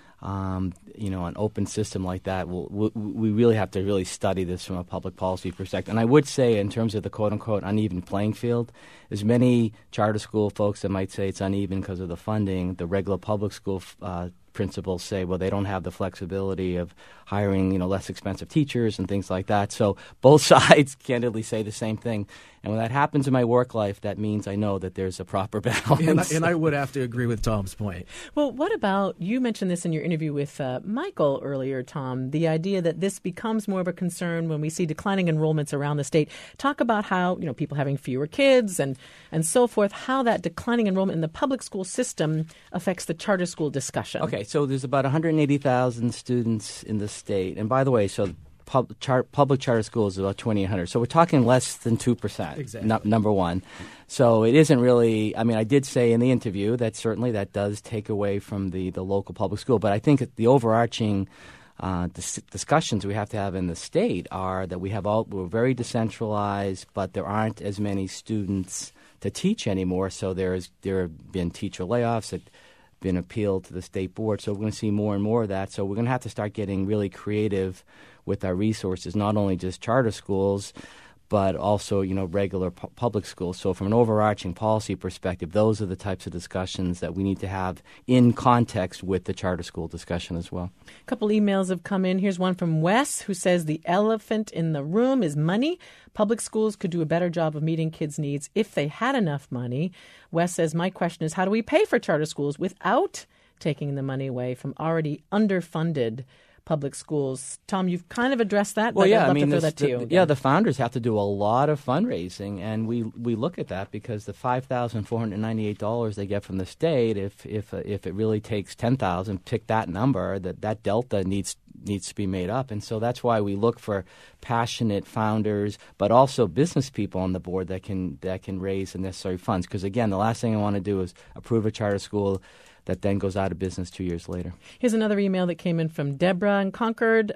an open system like that, we really have to really study this from a public policy perspective. And I would say, in terms of the quote-unquote uneven playing field, there's many charter school folks that might say it's uneven because of the funding. The regular public school principals say, well, they don't have the flexibility of hiring, less expensive teachers and things like that. So both sides candidly say the same thing. And when that happens in my work life, that means I know that there's a proper balance. And I would have to agree with Tom's point. Well, what about, you mentioned this in your interview with Michael earlier, Tom, the idea that this becomes more of a concern when we see declining enrollments around the state. Talk about how, people having fewer kids and so forth, how that declining enrollment in the public school system affects the charter school discussion. Okay, so there's about 180,000 students in the state. And by the way, so public charter schools is about 2,800. So we're talking less than 2%, exactly. Number one. So it isn't really, I did say in the interview that certainly that does take away from the local public school. But I think the overarching discussions we have to have in the state are that we're very decentralized, but there aren't as many students to teach anymore. So there have been teacher layoffs that been appealed to the state board. So we're going to see more and more of that. So we're going to have to start getting really creative with our resources, not only just charter schools, but also, regular public schools. So from an overarching policy perspective, those are the types of discussions that we need to have in context with the charter school discussion as well. A couple emails have come in. Here's one from Wes, who says the elephant in the room is money. Public schools could do a better job of meeting kids' needs if they had enough money. Wes says, my question is, how do we pay for charter schools without taking the money away from already underfunded public schools? Tom, you've kind of addressed that, but I'd love to throw that to you. Yeah, the founders have to do a lot of fundraising, and we look at that because the $5,498 they get from the state, if it really takes $10,000, pick that number, that delta needs to be made up. And so that's why we look for passionate founders, but also business people on the board that can raise the necessary funds. Because again, the last thing I want to do is approve a charter school that then goes out of business 2 years later. Here's another email that came in from Deborah in Concord.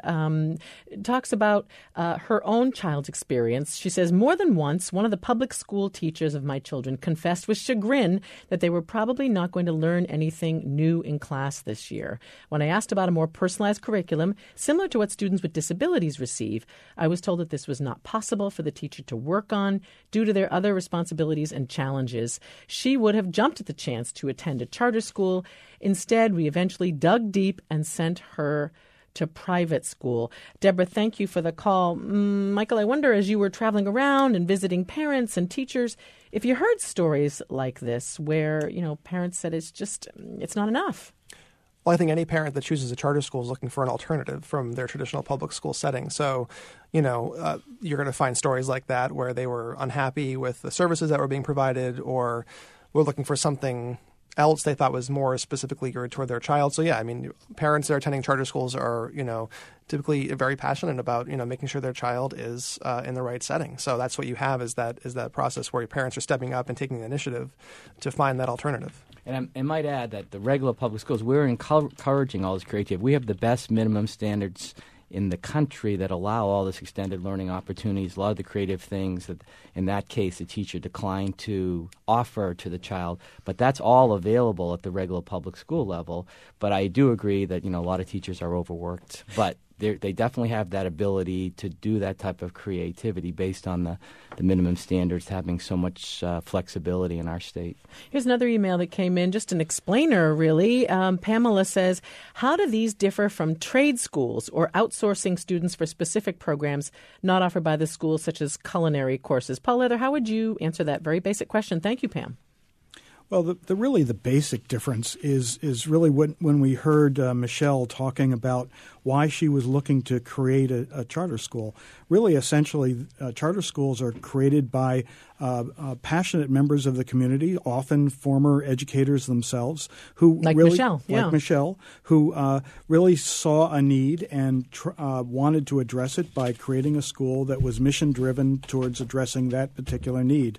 Talks about her own child's experience. She says, more than once, one of the public school teachers of my children confessed with chagrin that they were probably not going to learn anything new in class this year. When I asked about a more personalized curriculum, similar to what students with disabilities receive, I was told that this was not possible for the teacher to work on due to their other responsibilities and challenges. She would have jumped at the chance to attend a charter school. Instead, we eventually dug deep and sent her to private school. Deborah, thank you for the call. Michael, I wonder, as you were traveling around and visiting parents and teachers, if you heard stories like this where, parents said it's not enough. Well, I think any parent that chooses a charter school is looking for an alternative from their traditional public school setting. So, you're going to find stories like that where they were unhappy with the services that were being provided, or were looking for something else they thought was more specifically geared toward their child. So yeah, parents that are attending charter schools are, typically very passionate about, making sure their child is in the right setting. So that's what you have is that process where your parents are stepping up and taking the initiative to find that alternative. And I might add that the regular public schools, we're encouraging all this creativity. We have the best minimum standards in the country that allow all this extended learning opportunities, a lot of the creative things that, in that case, the teacher declined to offer to the child. But that's all available at the regular public school level. But I do agree that, a lot of teachers are overworked. But they definitely have that ability to do that type of creativity based on the minimum standards having so much flexibility in our state. Here's another email that came in, just an explainer, really. Pamela says, how do these differ from trade schools or outsourcing students for specific programs not offered by the schools, such as culinary courses? Paul Leather, how would you answer that very basic question? Thank you, Pam. Well, the basic difference is really when we heard Michelle talking about why she was looking to create a charter school. Really, essentially, charter schools are created by passionate members of the community, often former educators themselves, who Michelle, who really saw a need and wanted to address it by creating a school that was mission-driven towards addressing that particular need.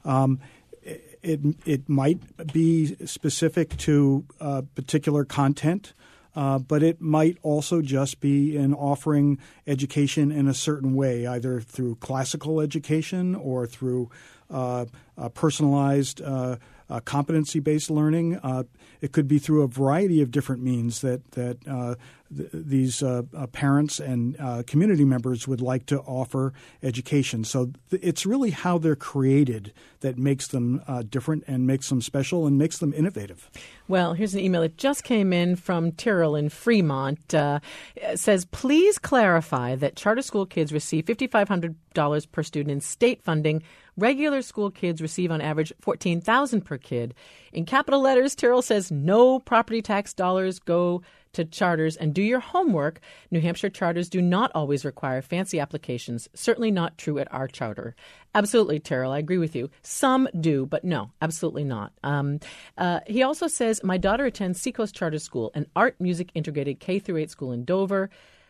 It might be specific to particular content, but it might also just be in offering education in a certain way, either through classical education or through personalized competency-based learning. It could be through a variety of different means that these parents and community members would like to offer education. So it's really how they're created that makes them different and makes them special and makes them innovative. Well, here's an email that just came in from Tyrrell in Fremont. It says, please clarify that charter school kids receive $5,500 per student in state funding. Regular school kids receive on average $14,000 per kid. In capital letters, Tyrrell says no property tax dollars go to charters, and do your homework. New Hampshire charters do not always require fancy applications. Certainly not true at our charter. Absolutely, Tyrrell. I agree with you. Some do, but no, absolutely not. He also says, my daughter attends Seacoast Charter School, an art music integrated K-8 school in Dover.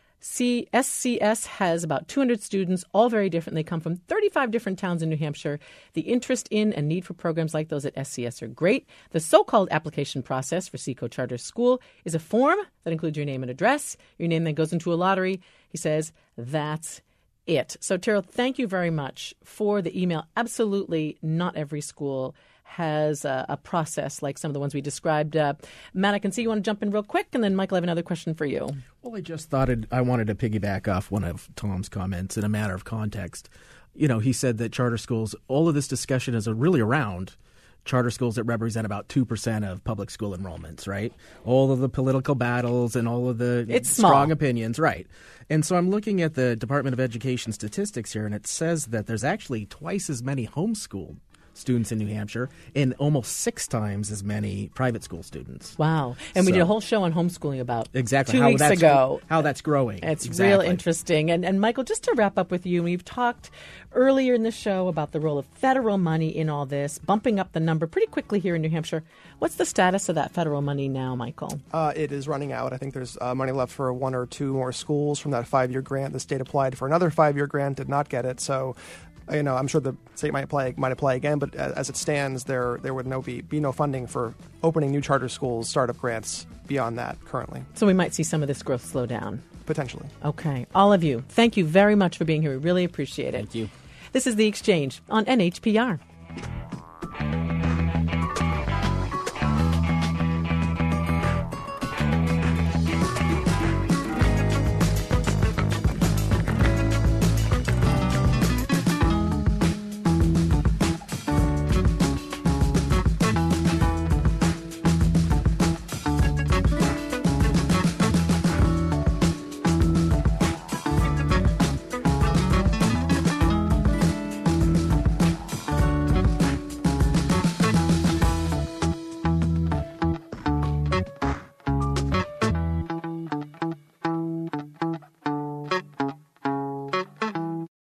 SCS has about 200 students, all very different. They come from 35 different towns in New Hampshire. The interest in and need for programs like those at SCS are great. The so-called application process for Seacoast Charter School is a form that includes your name and address. Your name then goes into a lottery. He says, that's it. So, Tyrrell, thank you very much for the email. Absolutely not every school has a process like some of the ones we described. Matt, I can see you want to jump in real quick, and then Michael, I have another question for you. Well, I just thought I wanted to piggyback off one of Tom's comments in a matter of context. You know, he said that charter schools, all of this discussion is really around charter schools that represent about 2% of public school enrollments, right? All of the political battles and all of the strong opinions, right? And so I'm looking at the Department of Education statistics here, and it says that there's actually twice as many homeschooled students in New Hampshire and almost 6 times as many private school students. Wow. And we did a whole show on homeschooling about 2 weeks how ago. How that's growing. It's real interesting. And Michael, just to wrap up with you, we've talked earlier in the show about the role of federal money in all this, bumping up the number pretty quickly here in New Hampshire. What's the status of that federal money now, Michael? It is running out. I think there's money left for 1 or 2 more schools from that 5-year grant. The state applied for another 5-year grant, did not get it. So I'm sure the state might apply again, but as it stands, there would be no funding for opening new charter schools, startup grants beyond that currently. So we might see some of this growth slow down. Potentially. Okay. All of you, thank you very much for being here. We really appreciate it. Thank you. This is The Exchange on NHPR.